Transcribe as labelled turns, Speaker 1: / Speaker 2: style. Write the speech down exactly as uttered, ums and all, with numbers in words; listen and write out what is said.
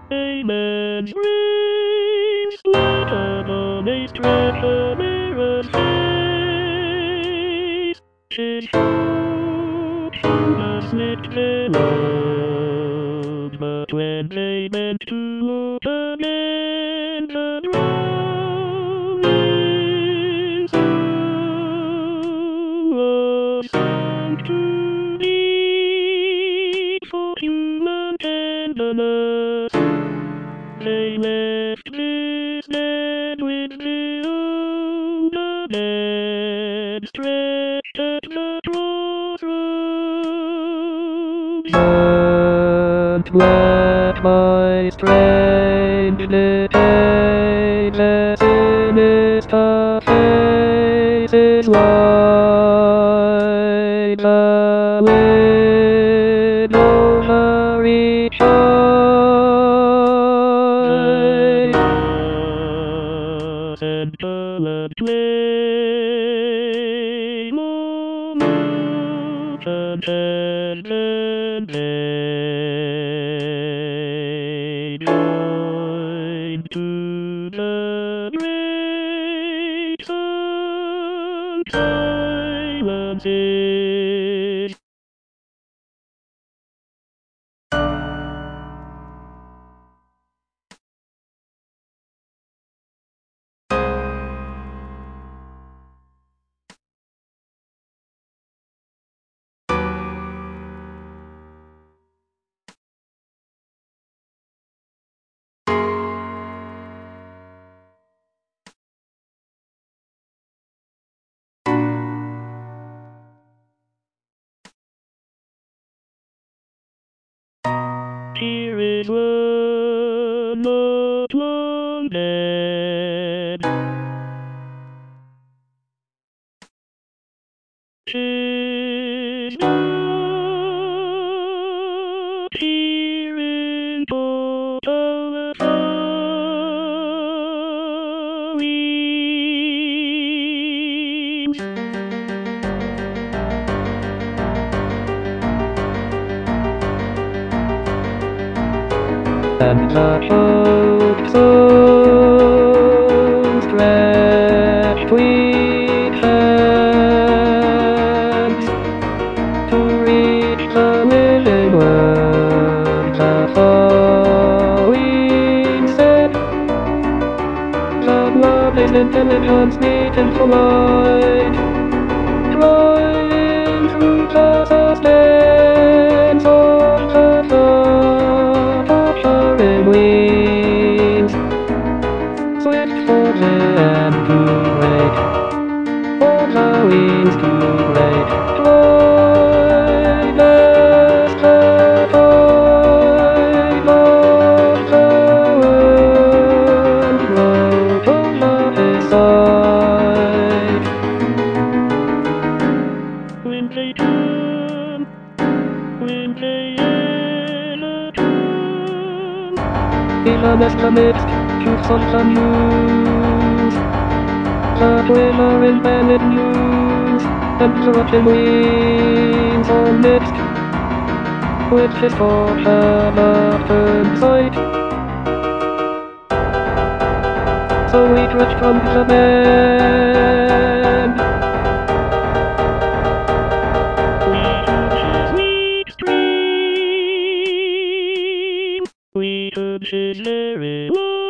Speaker 1: A man's brains split upon a stretch of mirror's face. His hope was nicked and loved, but when they meant to look again, the drowning soul was sunk too deep for human tenderness. They left this dead with the older dead, stretched at the crossroads. And black my strange decay, the sinister faces lie, the window hurry shine, and colored flame almost and they joined to the great silences. Here is one not long dead. Tis not here in Port Weems. And the hopes so stretched with hands to reach the living world, the following said, the bloodless intelligence meet and collide, flying through the suspense of the wings, swift for the end too great, for the wings too great, fly past the void of the world, right over his side. When they turn, when they in the nest amidst truths on the news, the glimmer in ballad news, and the rotting wings are mixed, which is for an after sight. So we trudge from the band. We touch his weak stream, we touch his lyric.